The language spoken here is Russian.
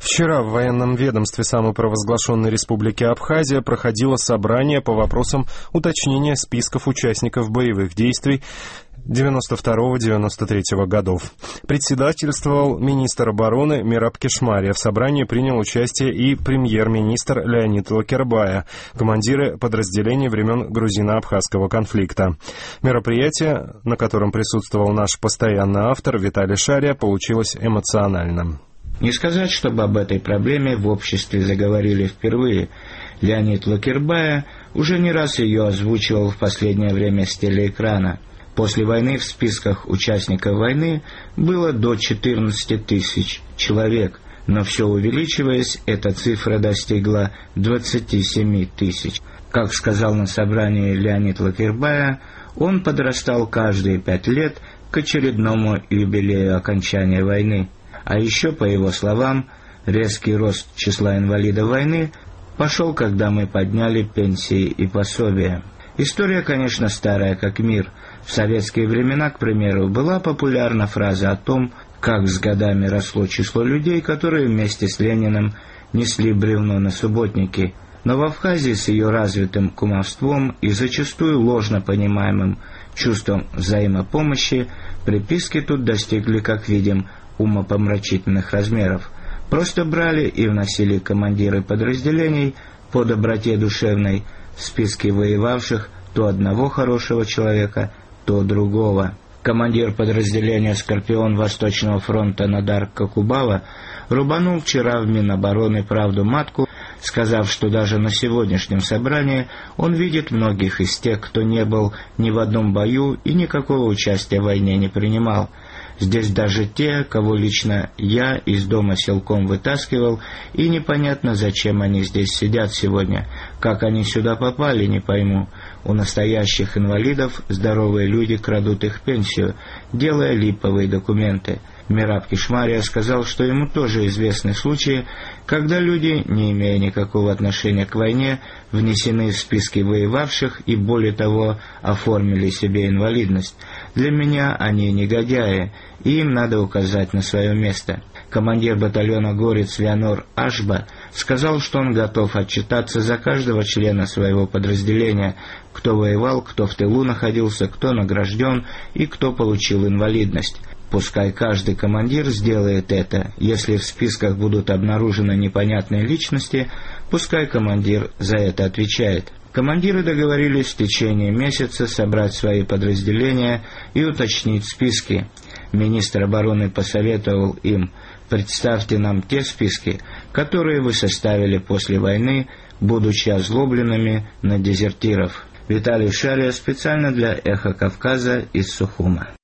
Вчера в военном ведомстве самопровозглашенной Республики Абхазия проходило собрание по вопросам уточнения списков участников боевых действий 92-93 годов. Председательствовал министр обороны Мераб Кешмария. В собрании принял участие и премьер-министр Леонид Лакербая, командиры подразделений времен грузино-абхазского конфликта. Мероприятие, на котором присутствовал наш постоянный автор Виталий Шария, получилось эмоциональным. Не сказать, чтобы об этой проблеме в обществе заговорили впервые. Леонид Лакербая уже не раз ее озвучивал в последнее время с телеэкрана. После войны в списках участников войны было до 14 тысяч человек, но все увеличиваясь, эта цифра достигла 27 тысяч. Как сказал на собрании Леонид Лакербая, он подрастал каждые 5 лет к очередному юбилею окончания войны. А еще, по его словам, резкий рост числа инвалидов войны пошел, когда мы подняли пенсии и пособия. История, конечно, старая как мир. В советские времена, к примеру, была популярна фраза о том, как с годами росло число людей, которые вместе с Лениным несли бревно на субботники. Но в Абхазии с ее развитым кумовством и зачастую ложно понимаемым чувством взаимопомощи приписки тут достигли, как видим, умопомрачительных размеров. Просто брали и вносили командиры подразделений по доброте душевной в списки воевавших то одного хорошего человека, то другого. Командир подразделения «Скорпион» Восточного фронта Надар Какубава рубанул вчера в Минобороны правду матку, сказав, что даже на сегодняшнем собрании он видит многих из тех, кто не был ни в одном бою и никакого участия в войне не принимал. Здесь даже те, кого лично я из дома силком вытаскивал, и непонятно, зачем они здесь сидят сегодня. Как они сюда попали, не пойму. У настоящих инвалидов здоровые люди крадут их пенсию, делая липовые документы. Мераб Кешмария сказал, что ему тоже известны случаи, когда люди, не имея никакого отношения к войне, внесены в списки воевавших и, более того, оформили себе инвалидность. Для меня они негодяи, и им надо указать на свое место. Командир батальона «Горец» Леонор Ашба сказал, что он готов отчитаться за каждого члена своего подразделения, кто воевал, кто в тылу находился, кто награжден и кто получил инвалидность. Пускай каждый командир сделает это. Если в списках будут обнаружены непонятные личности, пускай командир за это отвечает. Командиры договорились в течение месяца собрать свои подразделения и уточнить списки. Министр обороны посоветовал им: представьте нам те списки, которые вы составили после войны, будучи озлобленными на дезертиров. Виталий Шария специально для «Эхо Кавказа» из Сухума.